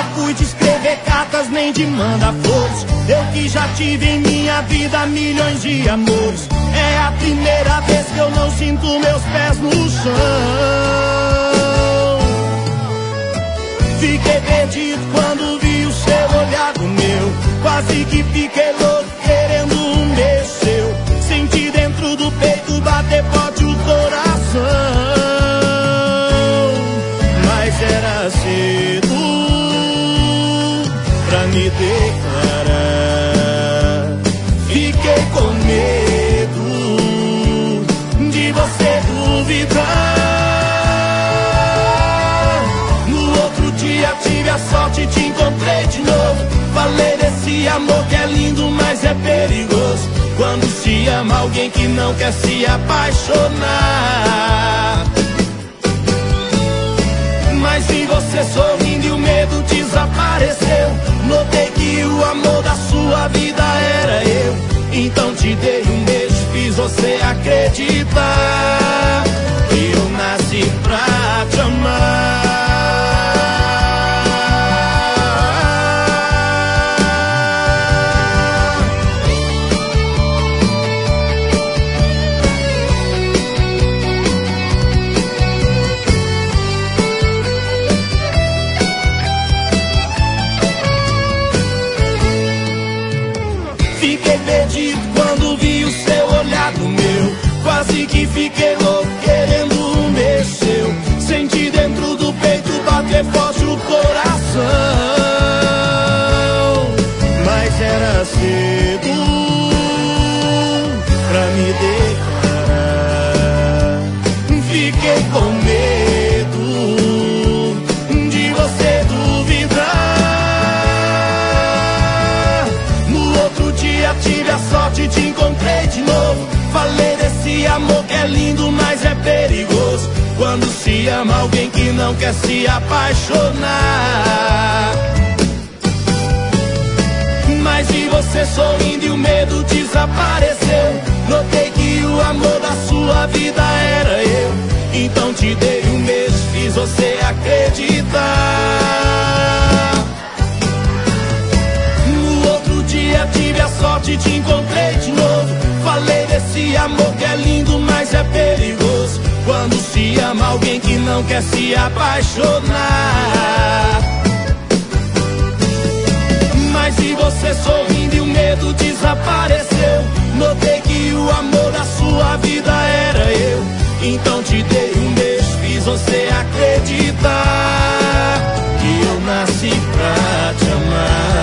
fui de escrever cartas nem de mandar flores. Eu que já tive em minha vida milhões de amores. É a primeira vez que eu não sinto meus pés no chão. Fiquei perdido quando vi o seu olhar no meu. Quase que fiquei louco querendo um beijo seu. Senti dentro do peito bater forte o coração. Mas era cedo pra me declarar. Fiquei com medo de você duvidar. No outro dia tive a sorte e te encontrei de novo. Falei desse amor que é lindo, mas é perigoso. Quando se ama alguém que não quer se apaixonar. Mas vi você sorrindo e o medo desapareceu. Notei que o amor da sua vida era eu. Então te dei um beijo, fiz você acreditar que eu nasci pra te amar. Fiquei perdido quando vi o seu olhar no meu. Quase que fiquei louco querendo um beijo seu. Senti dentro do peito bater forte o coração. Mas era cedo pra me declarar. Fiquei com medo de você duvidar. No outro dia tive a sorte e te encontrei de novo. Falei desse amor que é lindo, mas é perigoso. Quando se ama alguém que não quer se apaixonar. Mas vi você sorrindo e o medo desapareceu. Notei que o amor da sua vida era eu. Então te dei um beijo, fiz você acreditar. No outro dia tive a sorte e te encontrei de novo. Falei desse amor que é lindo, mas é perigoso. Quando se ama alguém que não quer se apaixonar. Mas vi você sorrindo e o medo desapareceu. Notei que o amor da sua vida era eu. Então te dei um beijo, fiz você acreditar que eu nasci pra te amar.